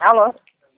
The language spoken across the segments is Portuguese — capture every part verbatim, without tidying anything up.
Alô?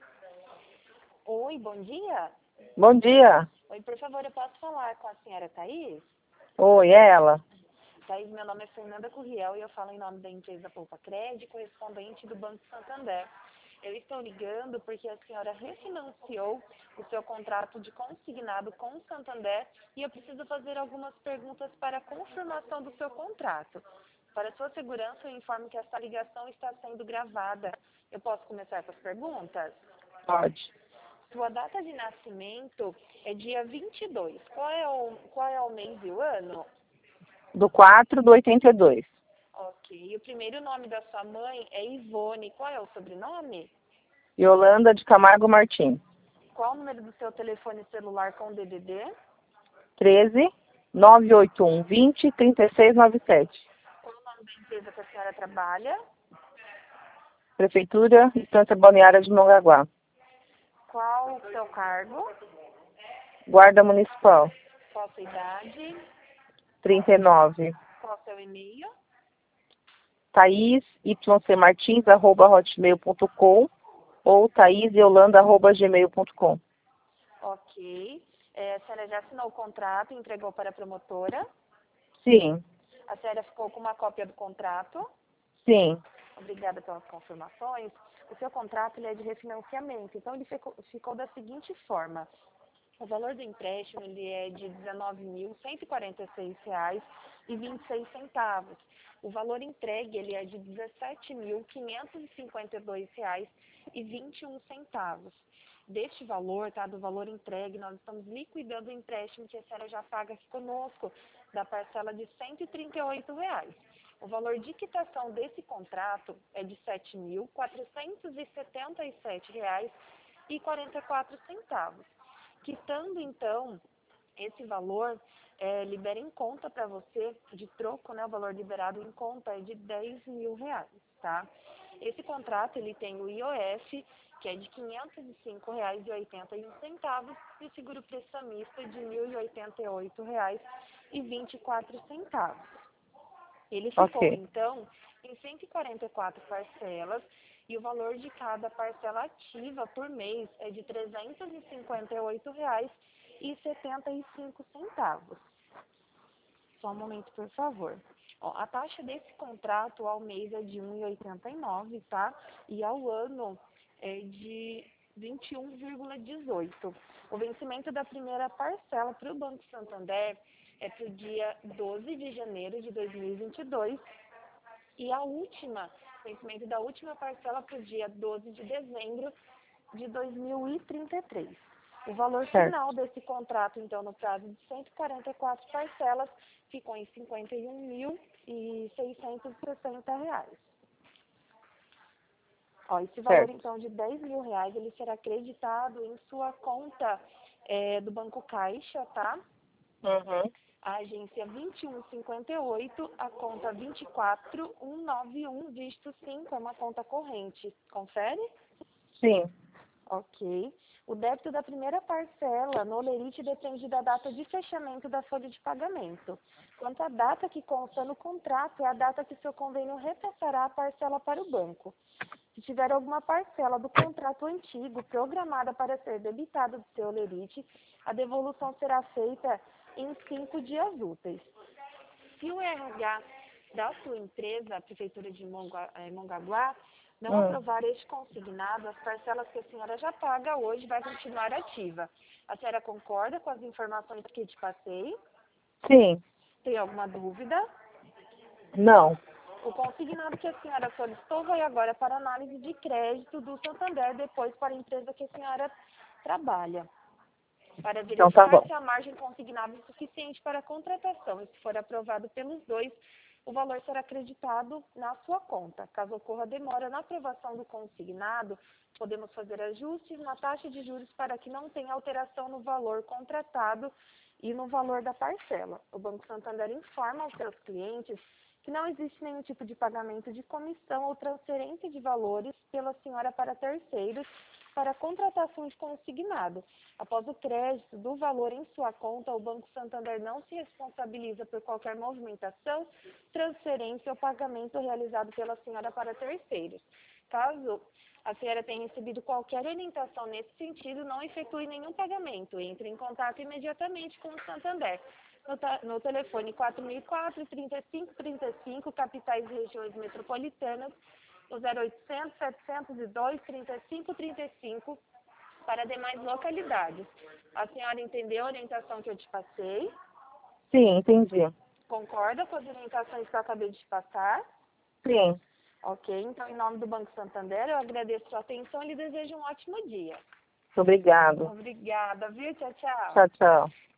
Oi, bom dia. Bom dia. Oi, por favor, eu posso falar com a senhora Thaís? Oi, é ela. Thaís, meu nome é Fernanda Curriel e eu falo em nome da empresa Poupa Crédito, correspondente do Banco Santander. Eu estou ligando porque a senhora refinanciou o seu contrato de consignado com o Santander e eu preciso fazer algumas perguntas para a confirmação do seu contrato. Para sua segurança, eu informo que essa ligação está sendo gravada. Eu posso começar com as perguntas? Pode. Sua data de nascimento é dia vinte e dois. Qual é o, qual é o mês e o ano? Do quatro do oitenta e dois. Ok. E o primeiro nome da sua mãe é Ivone. Qual é o sobrenome? Yolanda de Camargo Martins. Qual o número do seu telefone celular com D D D? treze, nove oito um, vinte, trinta e seis noventa e sete. Qual o nome da empresa que a senhora trabalha? Prefeitura, Estância Balneária de Mongaguá. Qual o seu cargo? Guarda Municipal. Qual a sua idade? trinta e nove. Qual o seu e-mail? Thaís, ycmartins, arroba hotmail ponto com ou thaisyolanda, arroba gmail ponto com. Ok. É, a senhora já assinou o contrato e entregou para a promotora? Sim, A senhora ficou com uma cópia do contrato? sim. Obrigada pelas confirmações. O seu contrato ele é de refinanciamento, então ele ficou, ficou da seguinte forma. O valor do empréstimo ele é de dezenove mil cento e quarenta e seis reais e vinte e seis centavos. O valor entregue ele é de dezessete mil quinhentos e cinquenta e dois reais e vinte e um centavos. Deste valor, tá, do valor entregue, nós estamos liquidando o empréstimo que a senhora já paga aqui conosco, da parcela de cento e trinta e oito reais. O valor de quitação desse contrato é de sete mil quatrocentos e setenta e sete reais e quarenta e quatro centavos. Quitando, então, esse valor, é, libera em conta para você, de troco, né, o valor liberado em conta é de dez mil reais, tá? Esse contrato, ele tem o I O F, que é de quinhentos e cinco reais e oitenta e um centavos, e o seguro prestamista de mil e oitenta e oito reais e vinte e quatro centavos. Ele ficou, Ok. então, em cento e quarenta e quatro parcelas e o valor de cada parcela ativa por mês é de trezentos e cinquenta e oito reais e setenta e cinco centavos. Só um momento, por favor. Ó, a taxa desse contrato ao mês é de um vírgula oitenta e nove, tá? E ao ano é de vinte e um vírgula dezoito. O vencimento da primeira parcela para o Banco Santander é para o dia doze de janeiro de dois mil e vinte e dois e a última, o vencimento da última parcela para o dia doze de dezembro de dois mil e trinta e três. O valor Certo. final desse contrato, então, no prazo de cento e quarenta e quatro parcelas, ficou em cinquenta e um mil seiscentos e sessenta reais. Ó, esse valor, Certo. então, de dez mil reais, ele será creditado em sua conta é, do Banco Caixa, tá? Uhum. A agência vinte e um cinquenta e oito, a conta vinte e quatro mil cento e noventa e um, dígito cinco, é uma conta corrente. Confere? Sim. Ok. O débito da primeira parcela no Olerite depende da data de fechamento da folha de pagamento. Quanto à data que consta no contrato, é a data que seu convênio repassará a parcela para o banco. Se tiver alguma parcela do contrato antigo programada para ser debitada do seu Olerite, a devolução será feita em cinco dias úteis. Se o R H da sua empresa, a Prefeitura de Monga- eh, Mongaguá, não Hum. aprovar este consignado, as parcelas que a senhora já paga hoje vai continuar ativa. A senhora concorda com as informações que te passei? Sim. Tem alguma dúvida? Não. O consignado que a senhora solicitou vai agora para análise de crédito do Santander, depois para a empresa que a senhora trabalha, para Então tá verificar bom. se a margem consignada é suficiente para a contratação. E se for aprovado pelos dois, o valor será acreditado na sua conta. Caso ocorra demora na aprovação do consignado, podemos fazer ajustes na taxa de juros para que não tenha alteração no valor contratado e no valor da parcela. O Banco Santander informa aos seus clientes que não existe nenhum tipo de pagamento de comissão ou transferência de valores pela senhora para terceiros para a contratação de consignado. Após o crédito do valor em sua conta, o Banco Santander não se responsabiliza por qualquer movimentação, transferência ou pagamento realizado pela senhora para terceiros. Caso a senhora tem recebido qualquer orientação nesse sentido, não efetue nenhum pagamento. Entre em contato imediatamente com o Santander. No, no telefone quatro mil e quatro, trinta e cinco trinta e cinco, capitais e regiões metropolitanas, o zero oitocentos, setecentos e dois, trinta e cinco trinta e cinco, para demais localidades. A senhora entendeu a orientação que eu te passei? Sim, entendi. Concorda com as orientações que eu acabei de te passar? Sim. Ok, então em nome do Banco Santander, eu agradeço a sua atenção e lhe desejo um ótimo dia. Obrigado. Obrigada, viu? Tchau, tchau. Tchau, tchau.